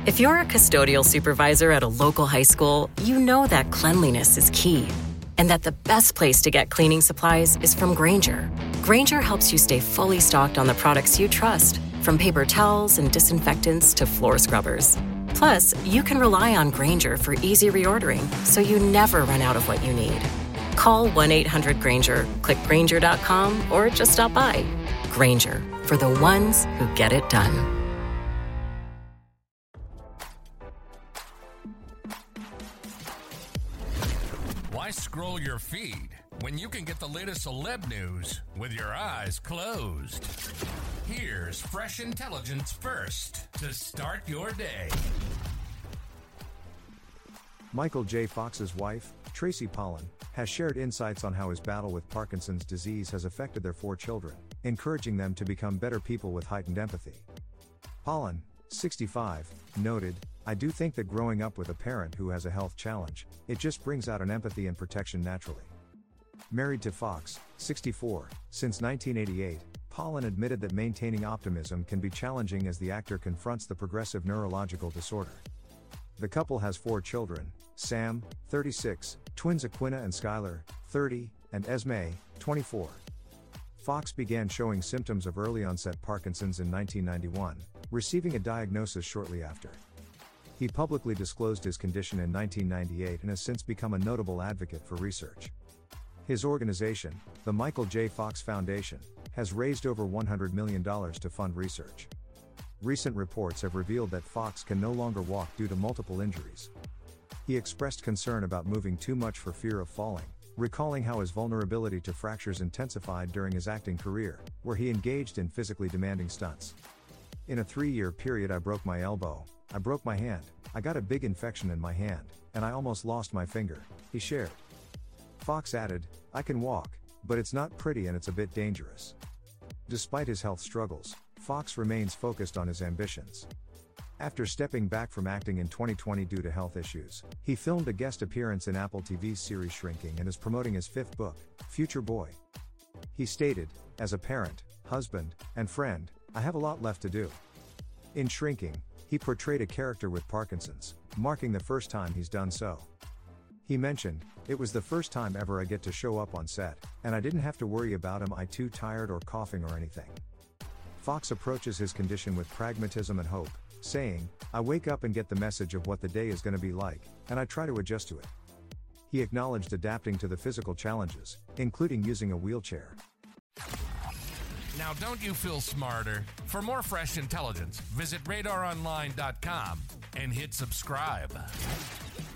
If you're a custodial supervisor at a local high school, you know that cleanliness is key and that the best place to get cleaning supplies is from Grainger. Grainger helps you stay fully stocked on the products you trust, from paper towels and disinfectants to floor scrubbers. Plus, you can rely on Grainger for easy reordering, so you never run out of what you need. Call 1-800-GRAINGER, click Grainger.com, or just stop by. Grainger, for the ones who get it done. Why scroll your feed when you can get the latest celeb news with your eyes closed? Here's fresh intelligence first to start your day. Michael J. Fox's wife, Tracy Pollan, has shared insights on how his battle with Parkinson's disease has affected their 4 children, encouraging them to become better people with heightened empathy. Pollan, 65, noted, "I do think that growing up with a parent who has a health challenge, it just brings out an empathy and protection naturally." Married to Fox, 64, since 1988, Pollan admitted that maintaining optimism can be challenging as the actor confronts the progressive neurological disorder. The couple has 4 children: Sam, 36, twins Aquina and Skylar, 30, and Esme, 24. Fox began showing symptoms of early-onset Parkinson's in 1991, receiving a diagnosis shortly after. He publicly disclosed his condition in 1998 and has since become a notable advocate for research. His organization, the Michael J. Fox Foundation, has raised over $100 million to fund research. Recent reports have revealed that Fox can no longer walk due to multiple injuries. He expressed concern about moving too much for fear of falling, recalling how his vulnerability to fractures intensified during his acting career, where he engaged in physically demanding stunts. "In a 3-year period, I broke my elbow, I broke my hand, I got a big infection in my hand, and I almost lost my finger," he shared. Fox added, "I can walk, but it's not pretty and it's a bit dangerous." Despite his health struggles, Fox remains focused on his ambitions. After stepping back from acting in 2020 due to health issues, he filmed a guest appearance in Apple TV's series Shrinking and is promoting his 5th book, Future Boy. He stated, "As a parent, husband, and friend, I have a lot left to do." In Shrinking, he portrayed a character with Parkinson's, marking the first time he's done so. He mentioned, "It was the first time ever I get to show up on set, and I didn't have to worry about am I too tired or coughing or anything." Fox approaches his condition with pragmatism and hope, saying, "I wake up and get the message of what the day is going to be like, and I try to adjust to it." He acknowledged adapting to the physical challenges, including using a wheelchair. Now, don't you feel smarter? For more fresh intelligence, visit RadarOnline.com and hit subscribe.